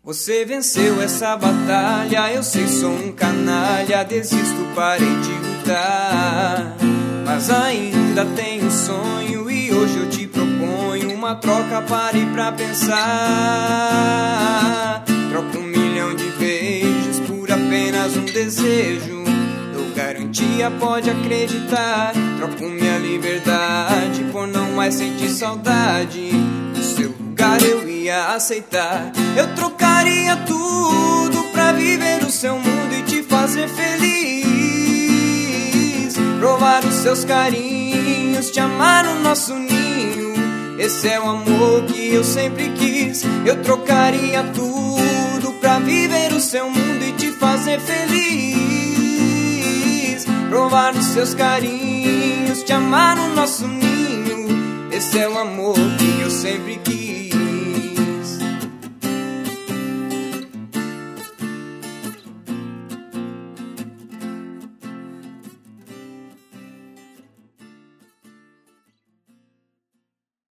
Você venceu essa batalha, eu sei, sou um canalha, desisto, parei de lutar. Mas ainda tenho um sonho e hoje eu te proponho uma troca, pare pra pensar. Troco 1 milhão de beijos por apenas um desejo. Dou garantia, pode acreditar. Troco minha liberdade por não mais sentir saudade. No seu lugar eu ia aceitar. Eu trocaria tudo pra viver o seu mundo e te fazer feliz. Provar os seus carinhos, te amar no nosso ninho. Esse é o amor que eu sempre quis. Eu trocaria tudo pra viver o seu mundo e te fazer feliz. Provar os seus carinhos, te amar no nosso ninho. Esse é o amor que eu sempre quis.